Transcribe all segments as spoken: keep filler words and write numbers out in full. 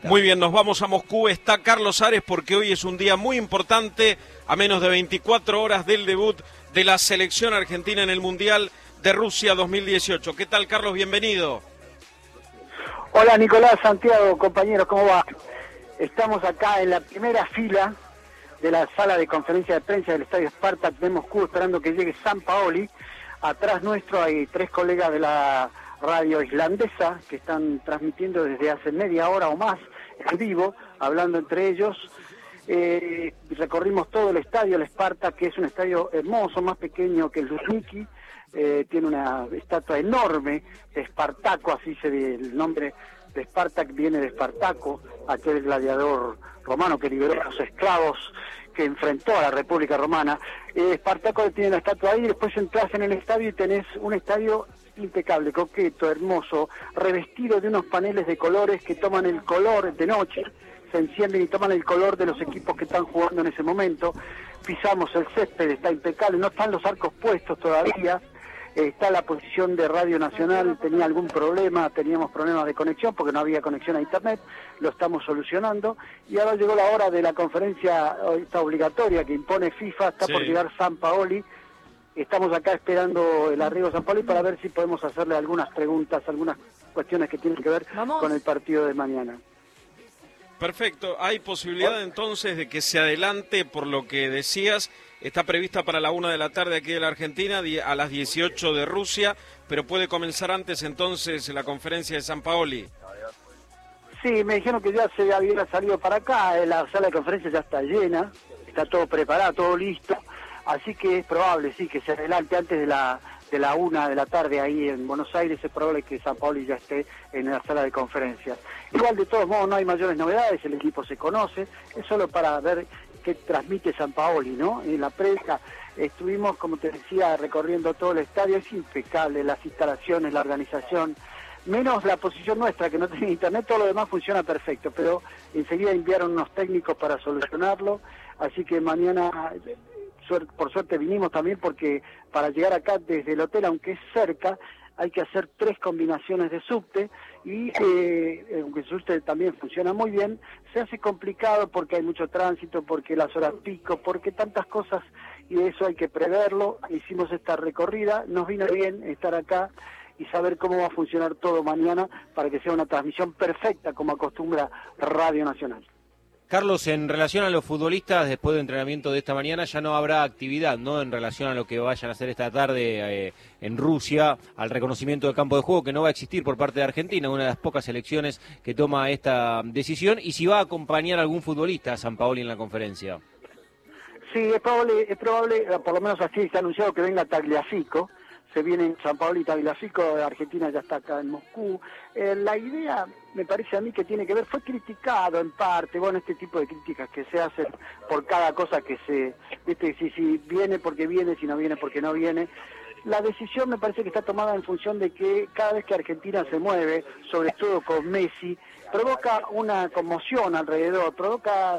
Muy bien, nos vamos a Moscú. Está Carlos Ares porque hoy es un día muy importante, a menos de veinticuatro horas del debut de la selección argentina en el Mundial de Rusia dos mil dieciocho. ¿Qué tal, Carlos? Bienvenido. Hola, Nicolás, Santiago, compañeros, ¿cómo va? Estamos acá en la primera fila de la sala de conferencia de prensa del Estadio Spartak de Moscú, esperando que llegue Sampaoli. Atrás nuestro hay tres colegas de la radio islandesa que están transmitiendo desde hace media hora o más en vivo, hablando entre ellos. Eh, recorrimos todo el estadio, el Spartak, que es un estadio hermoso, más pequeño que el Luzhniki. Eh, tiene una estatua enorme de Espartaco, así se ve el nombre de Spartak, viene de Espartaco, aquel gladiador romano que liberó a los esclavos, que enfrentó a la República Romana. Eh, Espartaco tiene la estatua ahí, después entras en el estadio y tenés un estadio impecable, coqueto, hermoso, revestido de unos paneles de colores que toman el color de noche, se encienden y toman el color de los equipos que están jugando en ese momento. Pisamos el césped, está impecable, no están los arcos puestos todavía. Está la posición de Radio Nacional, tenía algún problema, teníamos problemas de conexión porque no había conexión a internet, lo estamos solucionando, y ahora llegó la hora de la conferencia esta obligatoria que impone FIFA, está sí. por llegar Sampaoli. Estamos acá esperando el arribo de Sampaoli para ver si podemos hacerle algunas preguntas, algunas cuestiones que tienen que ver Vamos. con el partido de mañana. Perfecto, hay posibilidad entonces de que se adelante, por lo que decías. Está prevista para la una de la tarde aquí de la Argentina, a las dieciocho de Rusia, pero puede comenzar antes entonces la conferencia de Sampaoli. Sí, me dijeron que ya se había salido para acá, la sala de conferencia ya está llena, está todo preparado, todo listo, así que es probable, sí, que se adelante antes de la de la una de la tarde ahí en Buenos Aires, es probable que Sampaoli ya esté en la sala de conferencias. Igual, de todos modos, no hay mayores novedades, el equipo se conoce, es solo para ver que transmite Sampaoli, ¿no? En la prensa estuvimos, como te decía, recorriendo todo el estadio, es impecable, las instalaciones, la organización, menos la posición nuestra, que no tiene internet, todo lo demás funciona perfecto, pero enseguida enviaron unos técnicos para solucionarlo, así que mañana, por suerte vinimos también, porque para llegar acá desde el hotel, aunque es cerca, hay que hacer tres combinaciones de subte y eh, aunque el subte también funciona muy bien, se hace complicado porque hay mucho tránsito, porque las horas pico, porque tantas cosas, y eso hay que preverlo. Hicimos esta recorrida, nos vino bien estar acá y saber cómo va a funcionar todo mañana para que sea una transmisión perfecta como acostumbra Radio Nacional. Carlos, en relación a los futbolistas, después del entrenamiento de esta mañana ya no habrá actividad, ¿no? En relación a lo que vayan a hacer esta tarde eh, en Rusia, al reconocimiento del campo de juego, que no va a existir por parte de Argentina, una de las pocas selecciones que toma esta decisión, y si va a acompañar a algún futbolista a Sampaoli en la conferencia. Sí, es probable, es probable, por lo menos así está anunciado, que venga Tagliafico. Se viene en Sampaoli y Tagliafico, Argentina ya está acá en Moscú. Eh, la idea, me parece a mí que tiene que ver, fue criticado en parte, bueno, este tipo de críticas que se hacen por cada cosa que se, viste, si, si viene porque viene, si no viene porque no viene. La decisión me parece que está tomada en función de que cada vez que Argentina se mueve, sobre todo con Messi, provoca una conmoción alrededor, provoca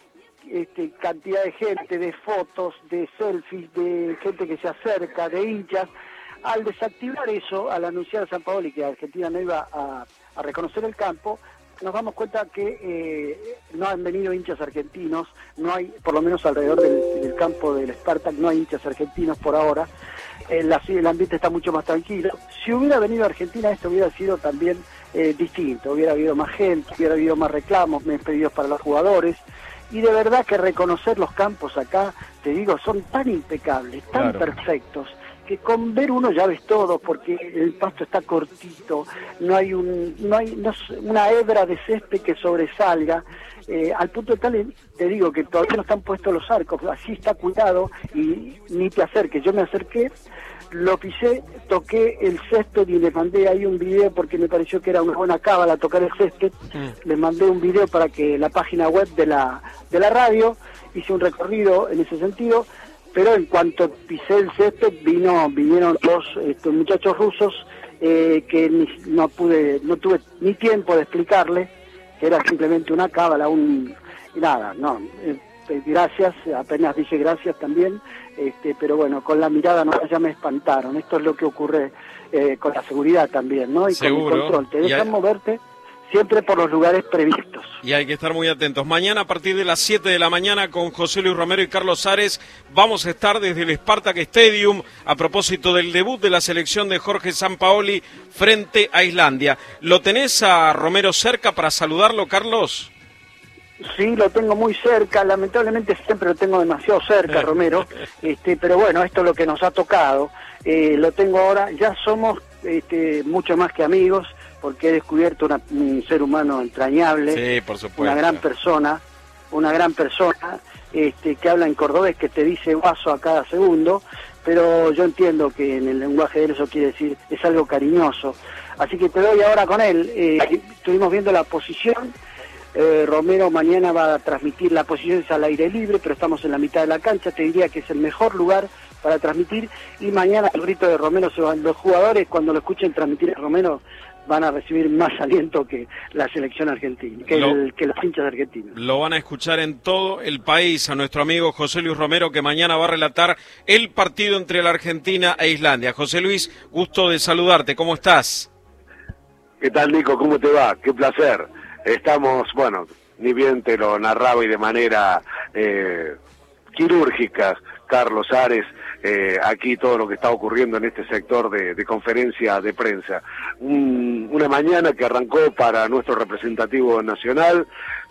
este, cantidad de gente, de fotos, de selfies, de gente que se acerca, de hinchas. Al desactivar eso, al anunciar a Sampaoli que Argentina no iba a, a reconocer el campo, nos damos cuenta que eh, no han venido hinchas argentinos, no hay, por lo menos alrededor del, del campo del Spartak, no hay hinchas argentinos por ahora. El, el ambiente está mucho más tranquilo. Si hubiera venido Argentina, esto hubiera sido también eh, distinto, hubiera habido más gente, hubiera habido más reclamos, más pedidos para los jugadores. Y de verdad que reconocer los campos acá, te digo, son tan impecables, tan claro. perfectos, que con ver uno ya ves todo, porque el pasto está cortito, no hay un no hay no, una hebra de césped que sobresalga, eh, al punto de tal, te digo, que todavía no están puestos los arcos, así está cuidado, y ni te acerques. Yo me acerqué, lo pisé, toqué el césped y le mandé ahí un video porque me pareció que era una buena cábala tocar el césped. Mm. Le mandé un video para que la página web de la de la radio, hice un recorrido en ese sentido. Pero en cuanto pisé el césped, vino, vinieron dos estos muchachos rusos eh, que ni, no pude, no tuve ni tiempo de explicarle, que era simplemente una cábala, un y nada, no, eh, gracias, apenas dije gracias también, este, pero bueno, con la mirada no, ya me espantaron. Esto es lo que ocurre eh, con la seguridad también, ¿no? Y Seguro. con el control, te dejan y... moverte siempre por los lugares previstos. Y hay que estar muy atentos. Mañana a partir de las siete de la mañana con José Luis Romero y Carlos Ares vamos a estar desde el Spartak Stadium a propósito del debut de la selección de Jorge Sampaoli frente a Islandia. ¿Lo tenés a Romero cerca para saludarlo, Carlos? Sí, lo tengo muy cerca, lamentablemente siempre lo tengo demasiado cerca, Romero, este, pero bueno, esto es lo que nos ha tocado. Eh, lo tengo ahora, ya somos este, mucho más que amigos, porque he descubierto una, un ser humano entrañable, sí, por supuesto, una gran persona, una gran persona este, que habla en cordobés, que te dice vaso a cada segundo, pero yo entiendo que en el lenguaje de él eso quiere decir, es algo cariñoso. Así que te doy ahora con él, eh, estuvimos viendo la posición, eh, Romero mañana va a transmitir la posición al aire libre, pero estamos en la mitad de la cancha, te diría que es el mejor lugar para transmitir, y mañana el grito de Romero se van, los jugadores cuando lo escuchen transmitir a Romero van a recibir más aliento que la selección argentina, que, lo, el, que los hinchas argentinos. Lo van a escuchar en todo el país a nuestro amigo José Luis Romero, que mañana va a relatar el partido entre la Argentina e Islandia. José Luis, gusto de saludarte, ¿cómo estás? ¿Qué tal, Nico? ¿Cómo te va? Qué placer. Estamos, bueno, ni bien te lo narraba y de manera eh, quirúrgica, Carlos Ares, eh, aquí todo lo que está ocurriendo en este sector de, de conferencia de prensa. Un, una mañana que arrancó para nuestro representativo nacional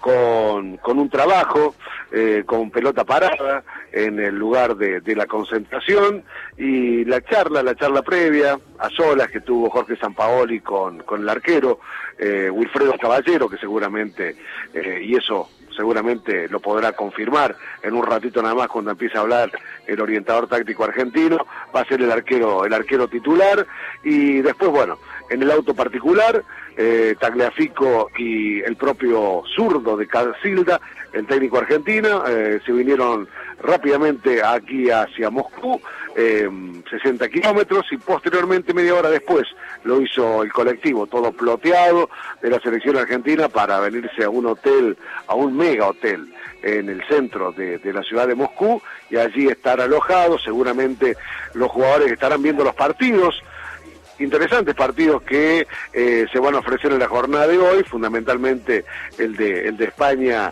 con, con un trabajo, eh, con pelota parada en el lugar de, de la concentración, y la charla, la charla previa, a solas, que tuvo Jorge Sampaoli con, con el arquero, eh, Wilfredo Caballero, que seguramente, eh, y eso seguramente lo podrá confirmar en un ratito nada más cuando empiece a hablar el orientador táctico argentino, va a ser el arquero, el arquero titular, y después, bueno, en el auto particular, eh, Tagliafico y el propio zurdo de Casilda, el técnico argentino, eh, se vinieron rápidamente aquí hacia Moscú, eh, sesenta kilómetros, y posteriormente, media hora después, lo hizo el colectivo, todo ploteado de la selección argentina, para venirse a un hotel, a un mega hotel en el centro de, de la ciudad de Moscú, y allí estar alojados. Seguramente los jugadores estarán viendo los partidos, interesantes partidos que eh, se van a ofrecer en la jornada de hoy, fundamentalmente el de el de España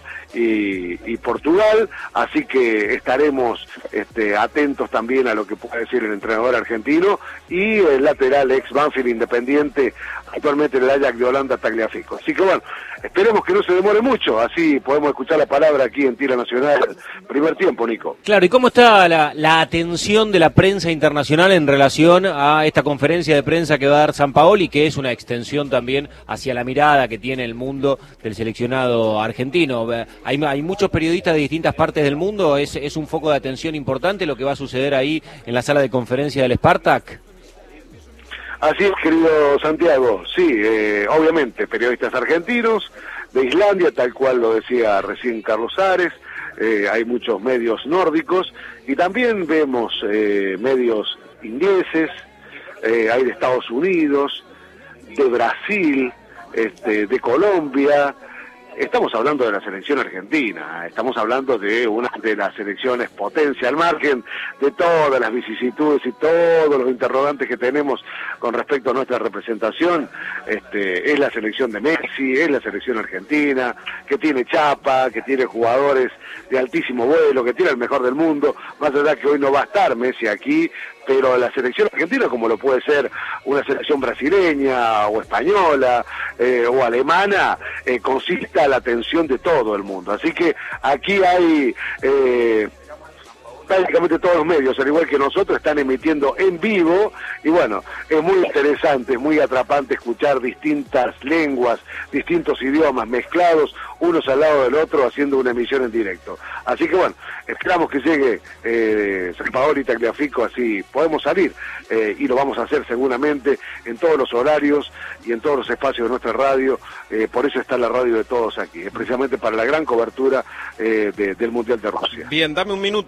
y, y Portugal, así que estaremos este, atentos también a lo que pueda decir el entrenador argentino y el lateral ex Banfield Independiente, actualmente en el Ajax de Holanda, Tagliafico. Así que bueno, esperemos que no se demore mucho, así podemos escuchar la palabra aquí en Tira Nacional, primer tiempo, Nico. Claro, ¿y cómo está la, la atención de la prensa internacional en relación a esta conferencia de prensa que va a dar Sampaoli, que es una extensión también hacia la mirada que tiene el mundo del seleccionado argentino? Hay, hay muchos periodistas de distintas partes del mundo, ¿es, es un foco de atención importante lo que va a suceder ahí en la sala de conferencia del Spartak? Así es, querido Santiago, sí, eh, obviamente, periodistas argentinos, de Islandia, tal cual lo decía recién Carlos Ares, eh, hay muchos medios nórdicos, y también vemos eh, medios ingleses, eh, hay de Estados Unidos, de Brasil, este, de Colombia. Estamos hablando de la selección argentina, estamos hablando de una de las selecciones potencia, al margen de todas las vicisitudes y todos los interrogantes que tenemos con respecto a nuestra representación. Este, es la selección de Messi, es la selección argentina, que tiene chapa, que tiene jugadores de altísimo vuelo, que tiene el mejor del mundo, más allá que hoy no va a estar Messi aquí, pero la selección argentina, como lo puede ser una selección brasileña o española eh, o alemana, eh, consiste la atención de todo el mundo. Así que aquí hay eh, prácticamente todos los medios, al igual que nosotros, están emitiendo en vivo, y bueno, es muy interesante, es muy atrapante escuchar distintas lenguas, distintos idiomas mezclados, unos al lado del otro, haciendo una emisión en directo. Así que bueno, esperamos que llegue eh, Sampaoli y Tagliafico, así podemos salir, eh, y lo vamos a hacer seguramente en todos los horarios y en todos los espacios de nuestra radio, eh, por eso está la radio de todos aquí, precisamente para la gran cobertura eh, de, del Mundial de Rusia. Bien, dame un minuto, ya vuelvo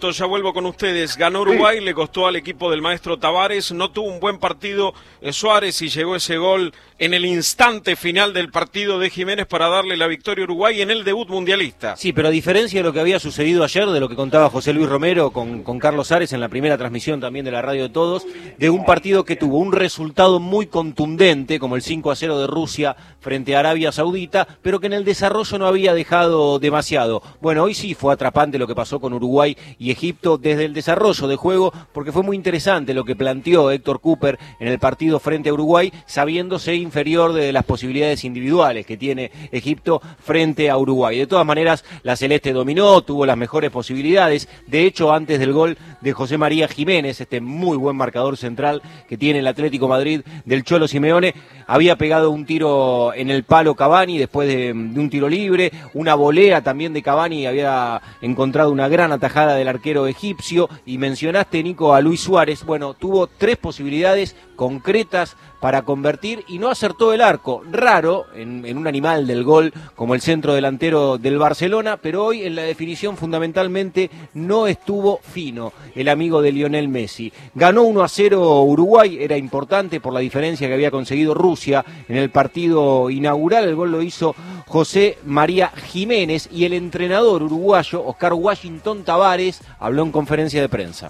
vuelvo con ustedes. Ganó Uruguay, sí. Le costó al equipo del maestro Tavares, no tuvo un buen partido eh, Suárez y llegó ese gol en el instante final del partido de Jiménez para darle la victoria a Uruguay en el debut mundialista. Sí, pero a diferencia de lo que había sucedido ayer, de lo que contaba José Luis Romero con, con Carlos Ares en la primera transmisión también de la Radio de Todos, de un partido que tuvo un resultado muy contundente, como el cinco a cero de Rusia frente a Arabia Saudita, pero que en el desarrollo no había dejado demasiado. Bueno, hoy sí fue atrapante lo que pasó con Uruguay y Egipto desde el desarrollo de juego, porque fue muy interesante lo que planteó Héctor Cooper en el partido frente a Uruguay, sabiéndose inferior de las posibilidades individuales que tiene Egipto frente a Uruguay. De todas maneras, la Celeste dominó, tuvo las mejores posibilidades. De hecho, antes del gol de José María Jiménez, este muy buen marcador central que tiene el Atlético Madrid del Cholo Simeone, había pegado un tiro en el palo Cavani después de, de un tiro libre, una volea también de Cavani, había encontrado una gran atajada del arquero egipcio. Y mencionaste, Nico, a Luis Suárez. Bueno, tuvo tres posibilidades concretas para convertir y no acertó el arco. Raro en, en un animal del gol como el centro delantero del Barcelona, pero hoy en la definición fundamentalmente no estuvo fino el amigo de Lionel Messi. Ganó uno a cero Uruguay, era importante por la diferencia que había conseguido Rusia en el partido inaugural. El gol lo hizo José María Jiménez y el entrenador uruguayo Oscar Washington Tavares habló en conferencia de prensa.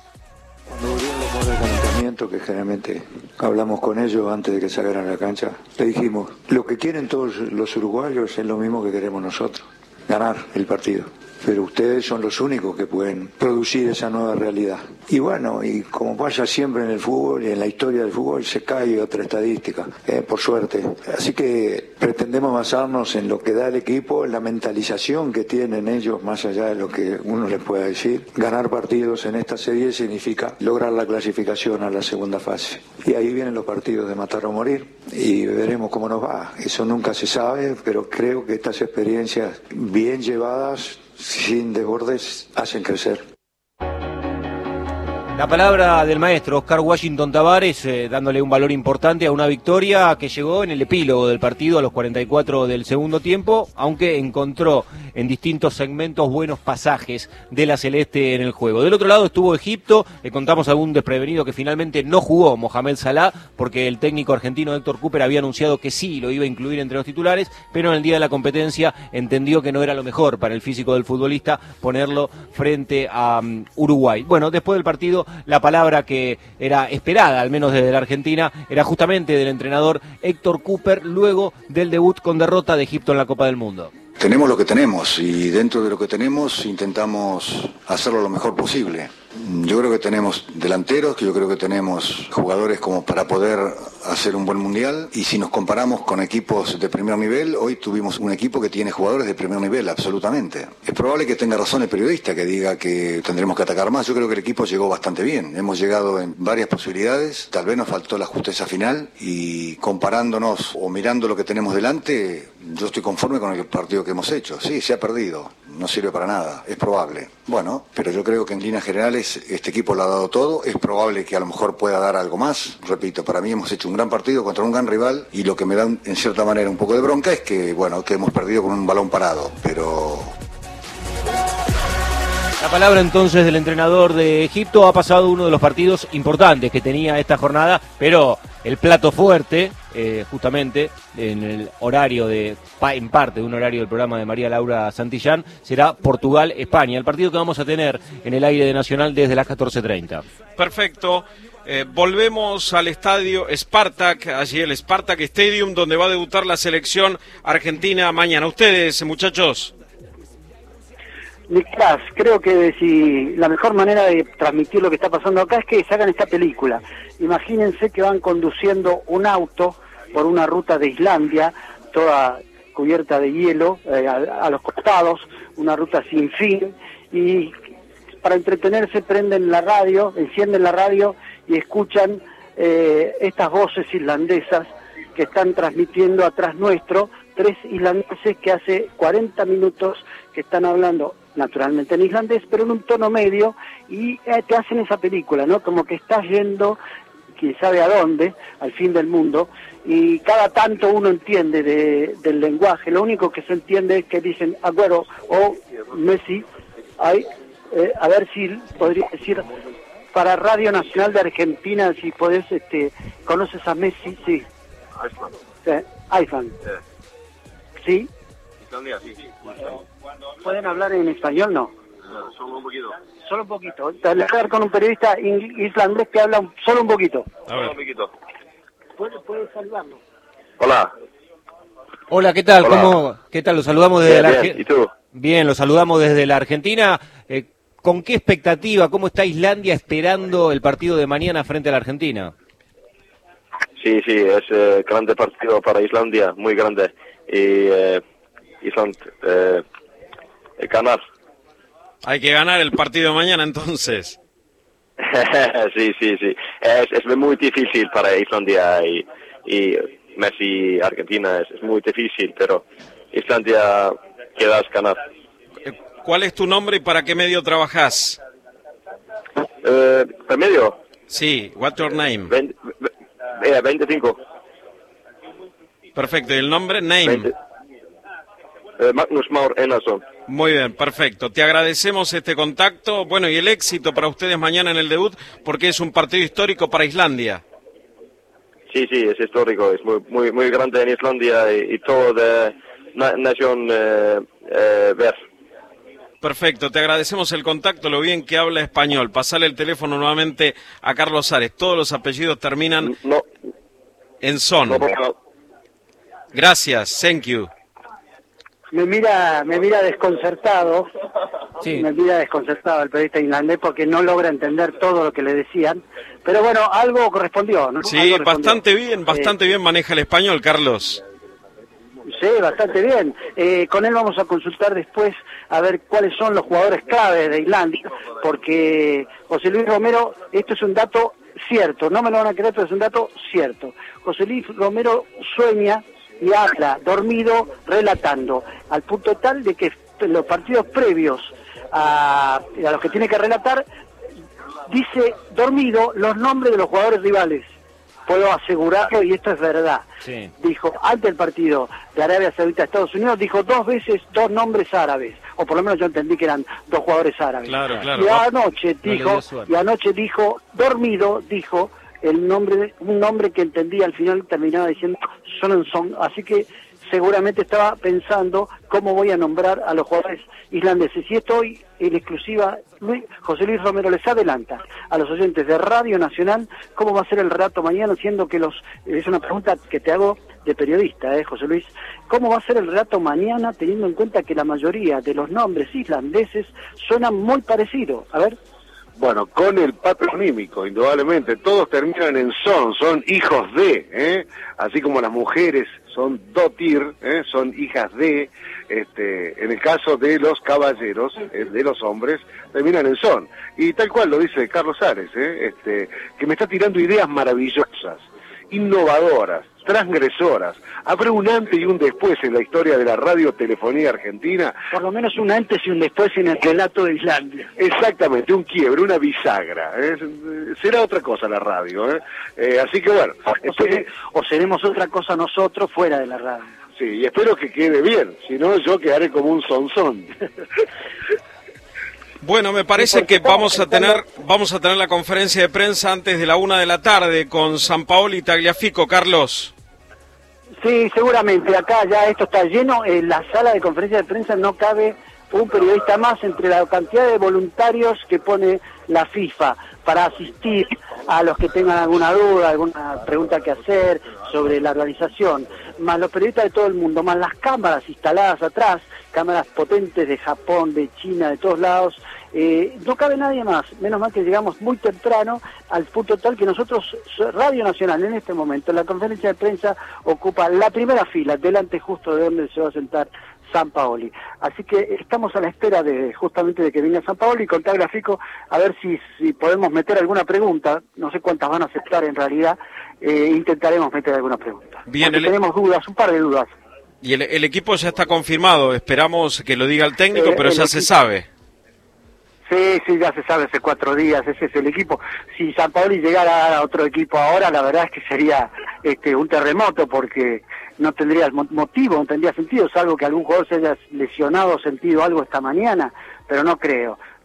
Cuando volvieron los modos de calentamiento, que generalmente hablamos con ellos antes de que salieran a la cancha, le dijimos, lo que quieren todos los uruguayos es lo mismo que queremos nosotros, ganar el partido. Pero ustedes son los únicos que pueden producir esa nueva realidad. Y bueno, y como pasa siempre en el fútbol y en la historia del fútbol, se cae otra estadística, eh, por suerte. Así que pretendemos basarnos en lo que da el equipo, en la mentalización que tienen ellos, más allá de lo que uno les pueda decir. Ganar partidos en esta serie significa lograr la clasificación a la segunda fase. Y ahí vienen los partidos de matar o morir, y veremos cómo nos va. Eso nunca se sabe, pero creo que estas experiencias bien llevadas, sin desbordes, hacen crecer. La palabra del maestro Oscar Washington Tavares, eh, dándole un valor importante a una victoria que llegó en el epílogo del partido a los cuarenta y cuatro del segundo tiempo, aunque encontró en distintos segmentos buenos pasajes de la Celeste en el juego. Del otro lado estuvo Egipto, le contamos a algún desprevenido que finalmente no jugó Mohamed Salah, porque el técnico argentino Héctor Cooper había anunciado que sí lo iba a incluir entre los titulares, pero en el día de la competencia entendió que no era lo mejor para el físico del futbolista ponerlo frente a um, Uruguay. Bueno, después del partido, la palabra que era esperada, al menos desde la Argentina, era justamente del entrenador Héctor Cooper, luego del debut con derrota de Egipto en la Copa del Mundo. Tenemos lo que tenemos y dentro de lo que tenemos intentamos hacerlo lo mejor posible. Yo creo que tenemos delanteros, que yo creo que tenemos jugadores como para poder hacer un buen mundial, y si nos comparamos con equipos de primer nivel, hoy tuvimos un equipo que tiene jugadores de primer nivel, absolutamente. Es probable que tenga razón el periodista que diga que tendremos que atacar más. Yo creo que el equipo llegó bastante bien, hemos llegado en varias posibilidades, tal vez nos faltó la justeza final, y comparándonos o mirando lo que tenemos delante, yo estoy conforme con el partido que hemos hecho. Sí, se ha perdido, no sirve para nada, es probable. Bueno, pero yo creo que en líneas generales este equipo lo ha dado todo, es probable que a lo mejor pueda dar algo más. Repito, para mí hemos hecho un gran partido contra un gran rival, y lo que me da en cierta manera un poco de bronca es que, bueno, que hemos perdido con un balón parado, pero... La palabra entonces del entrenador de Egipto. Ha pasado uno de los partidos importantes que tenía esta jornada, pero el plato fuerte, eh, justamente en el horario de, en parte de un horario del programa de María Laura Santillán, será Portugal-España, el partido que vamos a tener en el aire de Nacional desde las catorce treinta. Perfecto. Eh, volvemos al estadio Spartak, allí el Spartak Stadium, donde va a debutar la selección argentina mañana. Ustedes, muchachos. Nicolás, creo que si la mejor manera de transmitir lo que está pasando acá es que se hagan esta película. Imagínense que van conduciendo un auto por una ruta de Islandia, toda cubierta de hielo, eh, a, a los costados, una ruta sin fin, y para entretenerse prenden la radio, encienden la radio y escuchan eh, estas voces islandesas que están transmitiendo atrás nuestro, tres islandeses que hace cuarenta minutos que están hablando naturalmente en islandés, pero en un tono medio, y eh, te hacen esa película, ¿no? Como que estás yendo, quién sabe a dónde, al fin del mundo, y cada tanto uno entiende de, del lenguaje. Lo único que se entiende es que dicen Agüero o Messi, hay eh, a ver si podría decir para Radio Nacional de Argentina, si podés, este, ¿conoces a Messi? Sí. Iceland. Eh, Iceland. Yeah. ¿Sí? Islandia, sí. ¿Pueden hablar en español? No. No, solo un poquito. Solo un poquito. Te voy a hablar con un periodista islandés que habla un, solo un poquito. Solo un poquito. ¿Puede, puede saludarlo? Hola. Hola, ¿qué tal? Hola. ¿Cómo, ¿Qué tal? Lo saludamos desde Bien, la bien. Argentina. ¿Y tú? Bien, lo saludamos desde la Argentina. Eh, ¿Con qué expectativa? ¿Cómo está Islandia esperando el partido de mañana frente a la Argentina? Sí, sí, es eh, grande partido para Islandia, muy grande. Y eh, Island eh, ganar. Hay que ganar el partido de mañana entonces. Sí, sí, sí. Es, es muy difícil para Islandia y, y Messi, Argentina, es, es muy difícil, pero Islandia quedas ganar. ¿Cuál es tu nombre y para qué medio trabajas? Eh, ¿Promedio? Sí, what's your name? veinte, eh, veinticinco. Perfecto, ¿y el nombre? Name. veinte. Eh, Magnus Maur Enarsson. Muy bien, perfecto. Te agradecemos este contacto. Bueno, y el éxito para ustedes mañana en el debut, porque es un partido histórico para Islandia. Sí, sí, es histórico, es muy muy muy grande en Islandia y, y todo de na, nación eh, eh, ver. Perfecto, te agradecemos el contacto, lo bien que habla español. Pasale el teléfono nuevamente a Carlos Ares. Todos los apellidos terminan No, en son. no, no. Gracias, thank you. Me mira, me mira desconcertado, Sí. me mira desconcertado el periodista islandés porque no logra entender todo lo que le decían, pero bueno, algo correspondió, ¿no? Sí, Algo respondió. bastante bien, bastante bien maneja el español, Carlos. Sí, bastante bien. Eh, con él vamos a consultar después a ver cuáles son los jugadores clave de Islandia, porque José Luis Romero, esto es un dato cierto, no me lo van a creer, pero es un dato cierto. José Luis Romero sueña y habla, dormido, relatando, al punto tal de que en los partidos previos a, a los que tiene que relatar, dice dormido los nombres de los jugadores rivales. Puedo asegurarlo y esto es verdad. Sí. Dijo, antes del partido de Arabia Saudita Estados Unidos, dijo dos veces dos nombres árabes, o por lo menos yo entendí que eran dos jugadores árabes. Claro, claro. Y anoche No le dijo, dio suerte. y anoche dijo, dormido, dijo el nombre, un nombre que entendí al final terminaba diciendo Son Son, así que seguramente estaba pensando cómo voy a nombrar a los jugadores islandeses. Y esto hoy, en exclusiva, Luis, José Luis Romero les adelanta a los oyentes de Radio Nacional cómo va a ser el relato mañana, siendo que los, es una pregunta que te hago de periodista, ¿eh, José Luis? ¿Cómo va a ser el relato mañana, teniendo en cuenta que la mayoría de los nombres islandeses suenan muy parecidos? A ver. Bueno, con el patronímico, indudablemente, todos terminan en son, son hijos de, ¿eh? Así como las mujeres son dotir, ¿eh? Son hijas de, este, en el caso de los caballeros, eh, de los hombres, terminan en son. Y tal cual lo dice Carlos Ares, ¿eh? Este, que me está tirando ideas maravillosas, innovadoras, transgresoras. Habrá un antes y un después en la historia de la radiotelefonía argentina. Por lo menos un antes y un después en el relato de Islandia. Exactamente, un quiebre, una bisagra. ¿eh? Será otra cosa la radio. ¿eh? Eh, así que bueno, O, espero, sere- o seremos otra cosa nosotros fuera de la radio. sí, y espero que quede bien, si no yo quedaré como un sonzón. Bueno, me parece que vamos a tener vamos a tener la conferencia de prensa antes de la una de la tarde con Sampaoli y Tagliafico, Carlos. Sí, seguramente. Acá ya esto está lleno. En la sala de conferencia de prensa no cabe un periodista más entre la cantidad de voluntarios que pone la FIFA para asistir a los que tengan alguna duda, alguna pregunta que hacer sobre la organización, más los periodistas de todo el mundo, más las cámaras instaladas atrás, cámaras potentes de Japón, de China, de todos lados. Eh, no cabe nadie más, menos mal que llegamos muy temprano al punto tal que nosotros, Radio Nacional, en este momento, en la conferencia de prensa, ocupa la primera fila, delante justo de donde se va a sentar Sampaoli. Así que estamos a la espera de justamente de que venga Sampaoli y con Tagliafico a ver si, si podemos meter alguna pregunta, no sé cuántas van a aceptar en realidad, eh, intentaremos meter alguna pregunta. Bien, Porque el- tenemos dudas, un par de dudas. Y el, el equipo ya está confirmado, esperamos que lo diga el técnico, Eh, pero el ya se equipo- sabe. Sí, sí, ya se sabe hace cuatro días, ese es el equipo. Si Sampaoli llegara a otro equipo ahora, la verdad es que sería este un terremoto porque no tendría mo- motivo, no tendría sentido, salvo que algún jugador se haya lesionado o sentido algo esta mañana, pero no creo.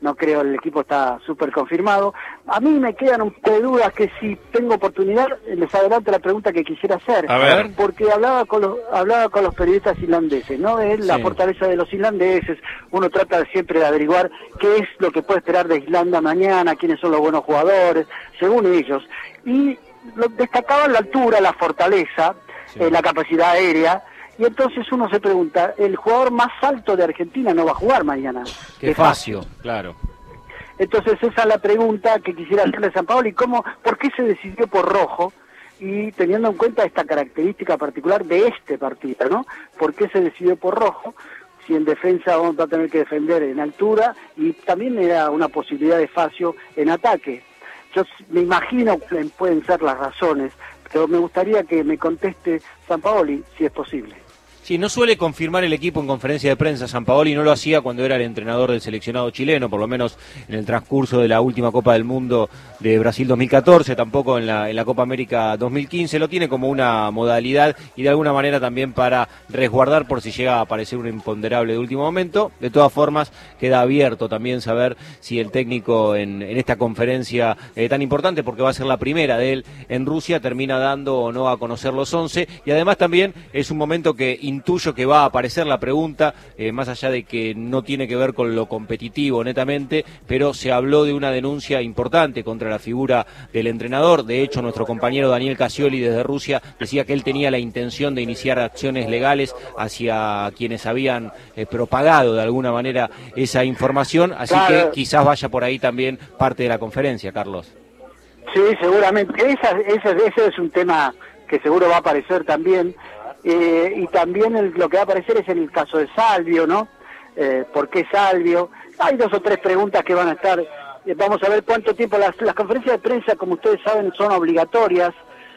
no creo, el equipo está súper confirmado. A mí me quedan un par de dudas que si tengo oportunidad, les adelanto la pregunta que quisiera hacer. A ver. Porque hablaba con los, hablaba con los periodistas islandeses, ¿no? Es la Sí. fortaleza de los islandeses, uno trata de siempre de averiguar qué es lo que puede esperar de Islanda mañana, quiénes son los buenos jugadores, según ellos. Y lo, destacaban la altura, la fortaleza, sí. eh, la capacidad aérea. Y entonces uno se pregunta, el jugador más alto de Argentina no va a jugar mañana. Qué fácil, claro. Entonces esa es la pregunta que quisiera hacerle a Sampaoli, ¿cómo, ¿por qué se decidió por Rojo? Y teniendo en cuenta esta característica particular de este partido, ¿no? ¿Por qué se decidió por Rojo? Si en defensa vamos a tener que defender en altura y también era una posibilidad de Facio en ataque. Yo me imagino que pueden ser las razones, pero me gustaría que me conteste Sampaoli, si es posible. Sí, no suele confirmar el equipo en conferencia de prensa. Sampaoli no lo hacía cuando era el entrenador del seleccionado chileno, por lo menos en el transcurso de la última Copa del Mundo de Brasil dos mil catorce, tampoco en la, en la Copa América dos mil quince. Lo tiene como una modalidad y de alguna manera también para resguardar por si llega a aparecer un imponderable de último momento. De todas formas, queda abierto también saber si el técnico en, en esta conferencia eh, tan importante, porque va a ser la primera de él en Rusia, termina dando o no a conocer los once. Y además también es un momento que intuyo que va a aparecer la pregunta, eh, más allá de que no tiene que ver con lo competitivo netamente, pero se habló de una denuncia importante contra la figura del entrenador. De hecho, nuestro compañero Daniel Casioli desde Rusia decía que él tenía la intención de iniciar acciones legales hacia quienes habían eh, propagado de alguna manera esa información, así claro. que quizás vaya por ahí también parte de la conferencia, Carlos. Sí, seguramente. Esa, esa, ese es un tema que seguro va a aparecer también. Eh, y también el, lo que va a aparecer es el caso de Salvio, ¿no? Eh, ¿Por qué Salvio? Hay dos o tres preguntas que van a estar. Eh, vamos a ver cuánto tiempo. Las, las conferencias de prensa, como ustedes saben, son obligatorias.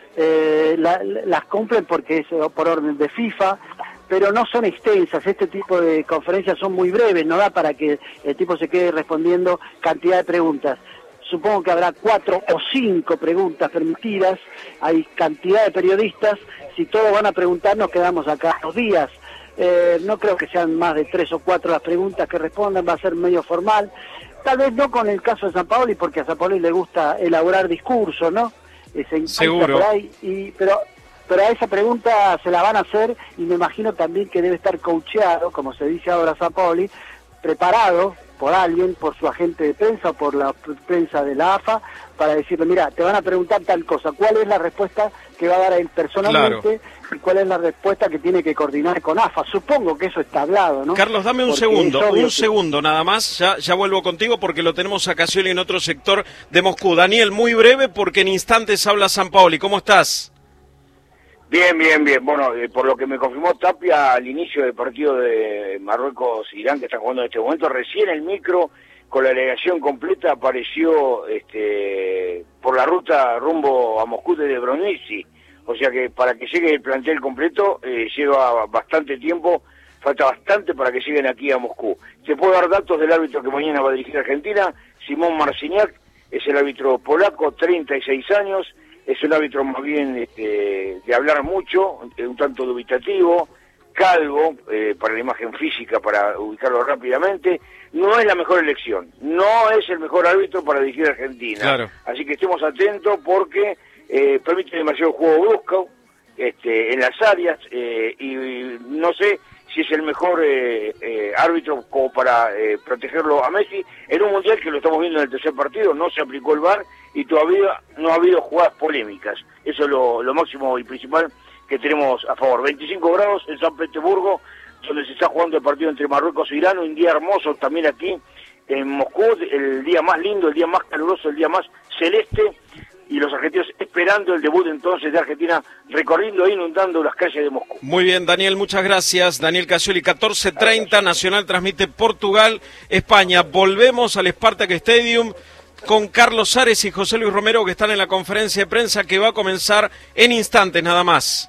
Eh, la, las cumplen porque es por orden de FIFA, pero no son extensas. Este tipo de conferencias son muy breves, no da para que el tipo se quede respondiendo cantidad de preguntas. Supongo que habrá cuatro o cinco preguntas permitidas, hay cantidad de periodistas, si todos van a preguntar nos quedamos acá dos días. Eh, no creo que sean más de tres o cuatro las preguntas que respondan, va a ser medio formal. Tal vez no con el caso de Sampaoli, porque a Sampaoli le gusta elaborar discurso, ¿no? Eh, se Seguro. Por ahí, y, pero, pero a esa pregunta se la van a hacer y me imagino también que debe estar coacheado, como se dice ahora Sampaoli, preparado por alguien, por su agente de prensa o por la prensa de la A F A, para decirle, mira, te van a preguntar tal cosa, ¿cuál es la respuesta que va a dar él personalmente? Claro. Y cuál es la respuesta que tiene que coordinar con A F A. Supongo que eso está hablado, ¿no? Carlos, dame un porque segundo, un que... segundo nada más, ya, ya vuelvo contigo porque lo tenemos a Casioli en otro sector de Moscú. Daniel, muy breve porque en instantes habla Sampaoli, ¿cómo estás? Bien, bien, bien. Bueno, eh, por lo que me confirmó Tapia al inicio del partido de Marruecos-Irán que están jugando en este momento, recién el micro con la delegación completa apareció este, por la ruta rumbo a Moscú desde Bronici. O sea que para que llegue el plantel completo eh, lleva bastante tiempo, falta bastante para que lleguen aquí a Moscú. Se puede dar datos del árbitro que mañana va a dirigir a Argentina, Simón Marciniak, es el árbitro polaco, treinta y seis años, es un árbitro más bien este, de hablar mucho, un tanto dubitativo, calvo, eh, para la imagen física, para ubicarlo rápidamente. No es la mejor elección, no es el mejor árbitro para dirigir a Argentina. Claro. Así que estemos atentos porque eh, permite demasiado juego brusco este, en las áreas eh, y no sé si es el mejor eh, eh, árbitro como para eh, protegerlo a Messi en un mundial que lo estamos viendo en el tercer partido, no se aplicó el V A R y todavía no ha habido jugadas polémicas. Eso es lo, lo máximo y principal que tenemos a favor. veinticinco grados en San Petersburgo, donde se está jugando el partido entre Marruecos e Irán, un día hermoso también aquí en Moscú, el día más lindo, el día más caluroso, el día más celeste, y los argentinos esperando el debut entonces de Argentina, recorriendo e inundando las calles de Moscú. Muy bien, Daniel, muchas gracias. Daniel Casioli, catorce treinta, Nacional transmite Portugal, España. Volvemos al Spartak Stadium con Carlos Ares y José Luis Romero, que están en la conferencia de prensa que va a comenzar en instantes nada más.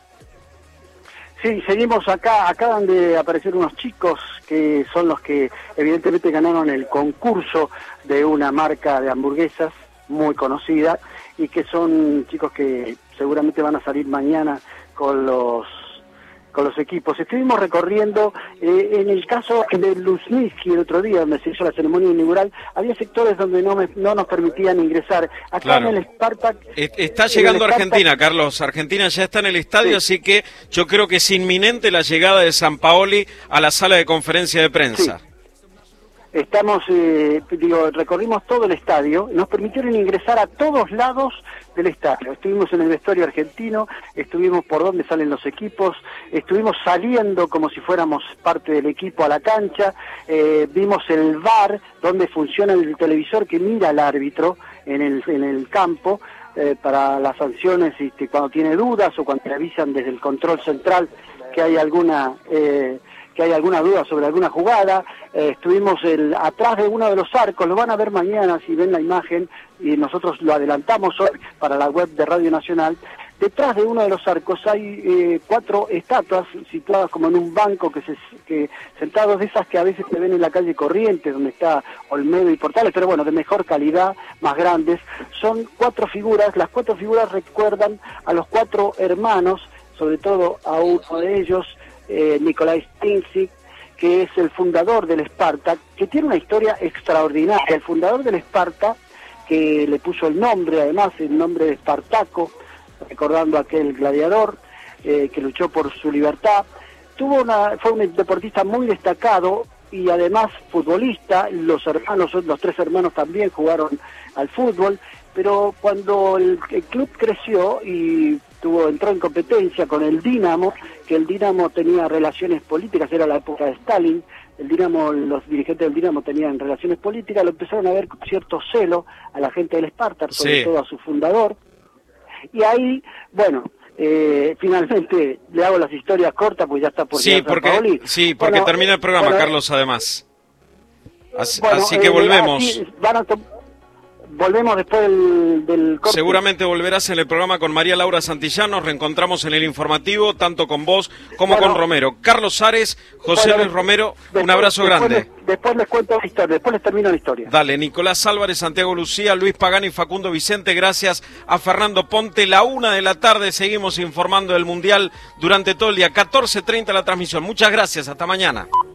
Sí, seguimos acá, acá donde aparecieron unos chicos que son los que evidentemente ganaron el concurso de una marca de hamburguesas muy conocida y que son chicos que seguramente van a salir mañana con los con los equipos. Estuvimos recorriendo, eh, en el caso de Luzhniki el otro día, donde se hizo la ceremonia inaugural, había sectores donde no, me, no nos permitían ingresar. Acá claro. en el Spartak... Está llegando a Argentina, Carlos. Argentina ya está en el estadio, sí. así que yo creo que es inminente la llegada de Sampaoli a la sala de conferencia de prensa. Sí. Estamos, eh, digo, recorrimos todo el estadio, nos permitieron ingresar a todos lados del estadio. Estuvimos en el vestuario argentino, estuvimos por donde salen los equipos, estuvimos saliendo como si fuéramos parte del equipo a la cancha, eh, vimos el V A R, donde funciona el televisor que mira al árbitro en el, en el campo, eh, para las sanciones este, cuando tiene dudas o cuando le avisan desde el control central que hay alguna... Eh, que hay alguna duda sobre alguna jugada. Eh, estuvimos el, atrás de uno de los arcos, lo van a ver mañana si ven la imagen, y nosotros lo adelantamos hoy para la web de Radio Nacional. Detrás de uno de los arcos hay eh, cuatro estatuas situadas como en un banco, que se que sentados de esas que a veces se ven en la calle Corrientes, donde está Olmedo y Portales, pero bueno, de mejor calidad, más grandes. Son cuatro figuras, las cuatro figuras recuerdan a los cuatro hermanos, sobre todo a uno de ellos, Eh, Nikolai Stinchik, que es el fundador del Spartak, que tiene una historia extraordinaria. El fundador del Spartak, que le puso el nombre, además, el nombre de Espartaco, recordando a aquel gladiador eh, que luchó por su libertad, tuvo una, fue un deportista muy destacado y además futbolista. Los hermanos, los tres hermanos también jugaron al fútbol, pero cuando el, el club creció y tuvo entró en competencia con el Dinamo, que el Dinamo tenía relaciones políticas, era la época de Stalin, el Dinamo, los dirigentes del Dinamo tenían relaciones políticas, lo empezaron a ver con cierto celo a la gente del Spartak, sobre sí. todo a su fundador, y ahí, bueno, eh, finalmente le hago las historias cortas, pues ya está por sí, porque Sampaoli. Sí, porque bueno, termina el programa, bueno, Carlos, además. Así, bueno, así que eh, volvemos. Así van a Volvemos después del, del corte. Seguramente volverás en el programa con María Laura Santillán. Nos reencontramos en el informativo, tanto con vos como bueno, con Romero. Carlos Ares, José bueno, Luis Romero, después, un abrazo después grande. Les, después les cuento la historia, después les termino la historia. Dale, Nicolás Álvarez, Santiago Lucía, Luis Pagani y Facundo Vicente. Gracias a Fernando Ponte. La una de la tarde seguimos informando del Mundial durante todo el día. catorce treinta la transmisión. Muchas gracias, hasta mañana.